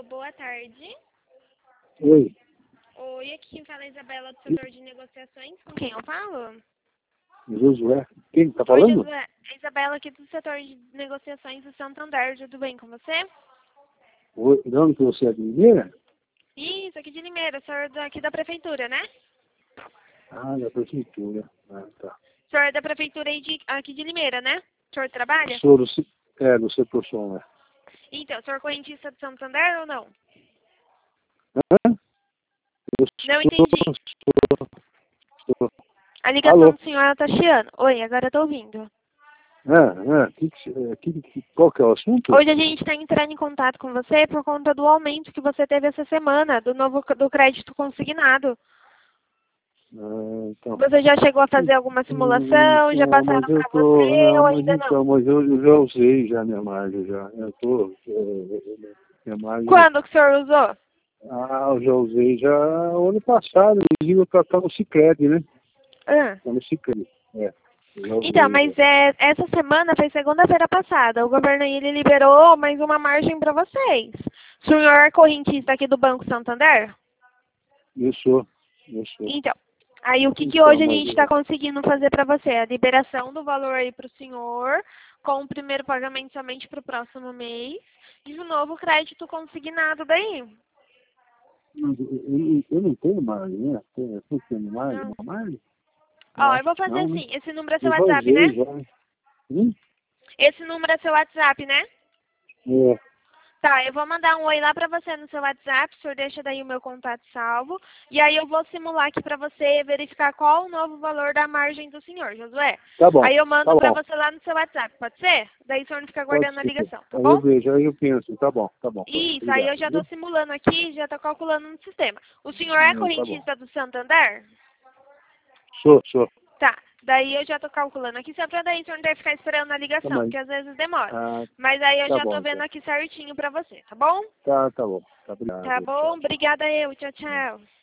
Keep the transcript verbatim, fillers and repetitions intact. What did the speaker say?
Alô, boa tarde. Oi. Oi, aqui quem fala é a Isabela do setor de negociações. Com quem eu falo? Josué. Quem tá Oi, falando? Josué. É a Isabela aqui do setor de negociações do Santander. Tudo bem com você? Oi. De onde que você é, de Mineira? Isso, aqui de Limeira. O senhor aqui da prefeitura, né? Ah, da prefeitura. Ah, tá. O senhor é da prefeitura aí de, aqui de Limeira, né? O senhor trabalha? Sou do, se- é, do setor som, né? Então, o senhor é correntista do Santander ou não? Hã? Eu Não sou, entendi. sou, sou. A ligação Alô? do senhor tá chiando. Oi, agora eu tô ouvindo. Ah, ah, que, que, que, que, qual que é o assunto? Hoje a gente está entrando em contato com você por conta do aumento que você teve essa semana, do novo do crédito consignado. Ah, então. Você já chegou a fazer alguma simulação? Já Então, passaram mas eu para tô, você não, ou mas ainda não? então, mas eu, eu já usei já minha margem já. Eu tô, é, minha margem, Quando que o senhor usou? ah, eu já usei já o ano passado, inclusive eu tá, tá no Sicredi, né? Ah. Tá no Sicredi, é. Eu já Então, usei já. mas é, essa semana foi segunda-feira passada. O governo aí, ele liberou mais uma margem para vocês. O senhor é correntista aqui do Banco Santander? Eu sou, eu sou. Então, aí o que, que Então, hoje a mas gente está eu, conseguindo fazer para você? A liberação do valor aí para o senhor, com o primeiro pagamento somente para o próximo mês, e o novo crédito consignado daí. mas eu, eu, eu não tenho margem, né? Tem- Eu tenho margem, Não. uma margem? Eu Ó, eu acho vou que fazer não, né? assim, esse número é seu Eu já WhatsApp, usei né? já. Hum? Esse número é seu WhatsApp, né? É, Tá, eu vou mandar um oi lá pra você no seu WhatsApp, o senhor deixa daí o meu contato salvo, e aí eu vou simular aqui pra você verificar qual o novo valor da margem do senhor, Josué. tá bom, Aí eu tá mando pra bom. você lá no seu WhatsApp, pode ser? Daí o senhor não fica Pode aguardando a ser. ligação, tá Aí eu bom? vejo, aí eu penso, tá bom, tá bom. Isso, aí eu Obrigado, já tô viu? simulando aqui, já tô calculando no sistema. O senhor é É, tá bom. correntista do Santander? Sou, sou. Tá, daí eu já tô calculando aqui, só pra daí o senhor não ter que ficar esperando a Tá, ligação, mas, porque às vezes demora. ah, Mas aí eu tá já bom, tô vendo então. aqui certinho pra você, tá bom? Tá, tá bom. Tá, Tá obrigado. bom, Tchau, tchau. obrigada eu, tchau, tchau.